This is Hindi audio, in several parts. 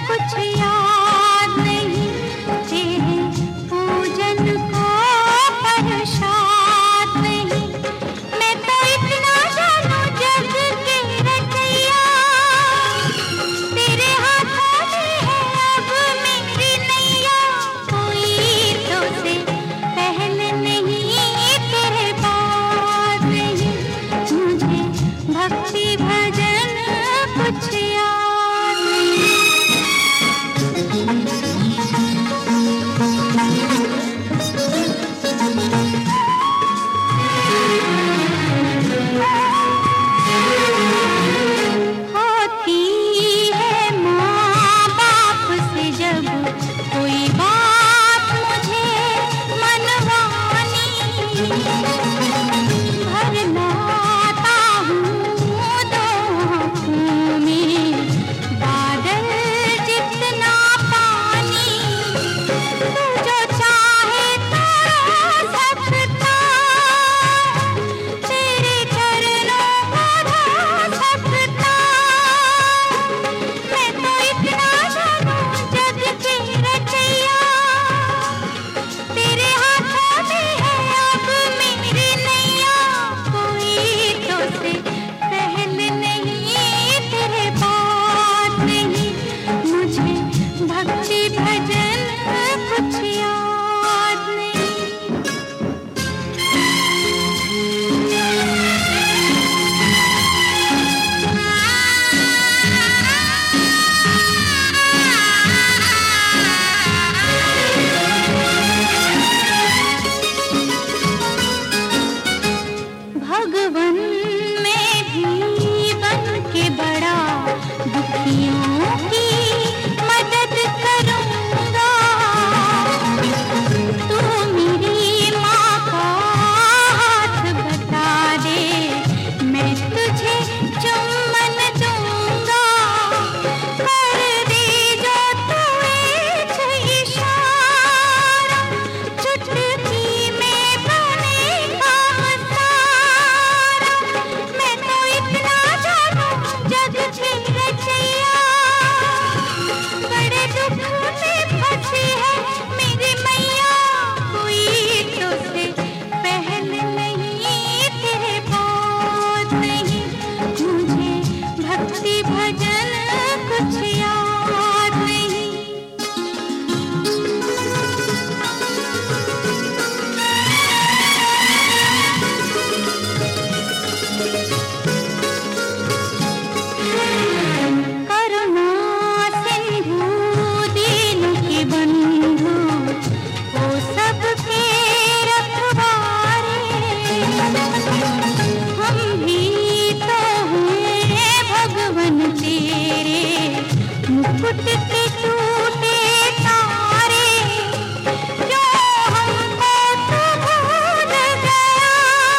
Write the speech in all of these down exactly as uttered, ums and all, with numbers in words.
कुछ याद नहीं, तेरे पूजन को परसाद नहीं। मैं तो इतना जानू जग के रचैया, तेरे हाथों में है अब मेरी नैया। कोई तो से पहले नहीं, तेरे बाद नहीं, मुझे भक्ति भजन कुछ याद नहीं। होती है माँ बाप से जब कोई बात मुझे मनवानी, भर लाता हूँ दो आँखों में बादल जितना पानी। तू जो चाहे तो सकता, तेरे चरणों को धो सकता। मैं तो इतना जानू जग के रचैया, तेरे हाथों में है अब मेरी नैया। कोई तो से पहले नहीं, तेरे बाद नहीं, मुझे भक्ति भजन कुछ याद नहीं। भगवन में भी बन के बड़ा दुखियों की मदद करूंगा। तू मेरी माँ का हाथ बता दे, मैं तुझे चुम्बन दूंगा। कर दे जो तू एक इशारा, चुटकी में बनेगा सारा। मैं तो इतना जानू जग के रचैया, बड़े दुख में फंसी है मेरी मैया। कोई तो से पहले नहीं, तेरे बाद नहीं, मुझे भक्ति भजन कुछ याद नहीं। करुणा सिंधु दीन के बंधु, वो सबके रखवारे। हम भी तो हैं भगवन तेरे, मुकुट के टूटे तारे। क्यों हमको तू भूल गया,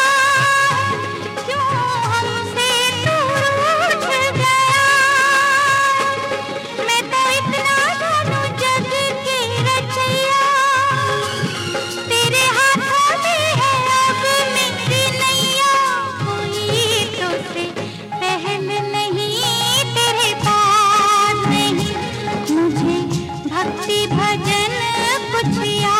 क्यों हमसे तू रूठ गया। मैं तो इतना जानू जग के रचैया, तेरे हाथों में है अब मेरी नैया। कोई तो से पहले नहीं, तेरे बाद नहीं, मुझे भक्ति भजन कुछ याद